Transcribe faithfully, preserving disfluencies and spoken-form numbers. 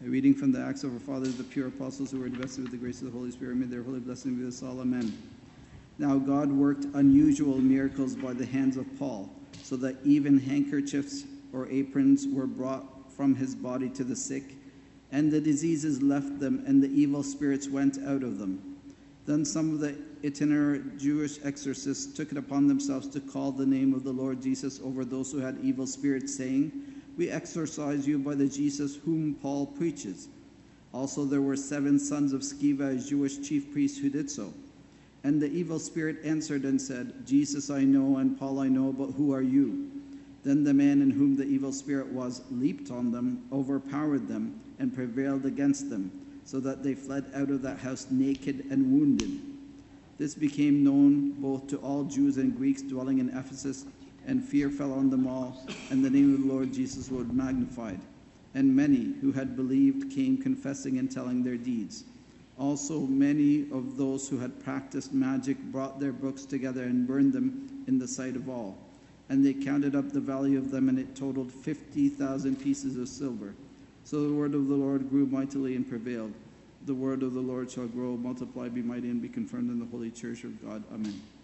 A reading from the Acts of our Fathers, the pure apostles who were invested with the grace of the Holy Spirit. May their holy blessing be with us all. Amen. Now God worked unusual miracles by the hands of Paul, so that even handkerchiefs or aprons were brought from his body to the sick, and the diseases left them, and the evil spirits went out of them. Then some of the itinerant Jewish exorcists took it upon themselves to call the name of the Lord Jesus over those who had evil spirits, saying, "We exorcise you by the Jesus whom Paul preaches." Also there were seven sons of Sceva, a Jewish chief priest, who did so. And the evil spirit answered and said, "Jesus I know, and Paul I know, but who are you?" Then the man in whom the evil spirit was leaped on them, overpowered them, and prevailed against them, so that they fled out of that house naked and wounded. This became known both to all Jews and Greeks dwelling in Ephesus, and fear fell on them all, and the name of the Lord Jesus was magnified. And many who had believed came confessing and telling their deeds. Also many of those who had practiced magic brought their books together and burned them in the sight of all. And they counted up the value of them, and it totaled fifty thousand pieces of silver. So the word of the Lord grew mightily and prevailed. The word of the Lord shall grow, multiply, be mighty, and be confirmed in the holy church of God. Amen.